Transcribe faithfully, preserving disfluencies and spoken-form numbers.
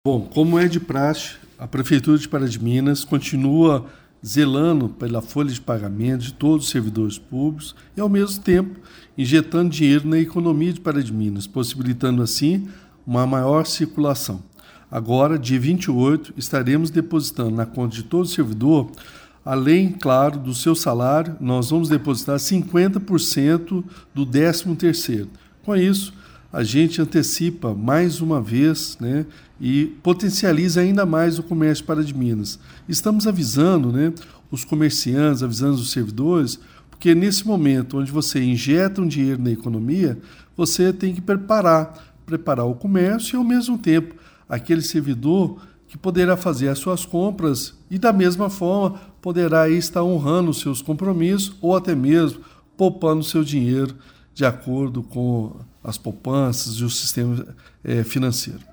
Bom, como é de praxe, a Prefeitura de Pará de Minas continua zelando pela folha de pagamento de todos os servidores públicos e, ao mesmo tempo, injetando dinheiro na economia de Pará de Minas, possibilitando, assim, uma maior circulação. Agora, dia vinte e oito, estaremos depositando na conta de todo servidor, além, claro, do seu salário, nós vamos depositar cinquenta por cento do décimo terceiro. Com isso, a gente antecipa mais uma vez, né, e potencializa ainda mais o comércio de Pará de Minas. Estamos avisando, né, os comerciantes, avisando os servidores, porque nesse momento onde você injeta um dinheiro na economia, você tem que preparar, preparar o comércio e, ao mesmo tempo, aquele servidor que poderá fazer as suas compras e, da mesma forma, poderá estar honrando os seus compromissos ou até mesmo poupando o seu dinheiro de acordo com as poupanças e o sistema é, financeiro.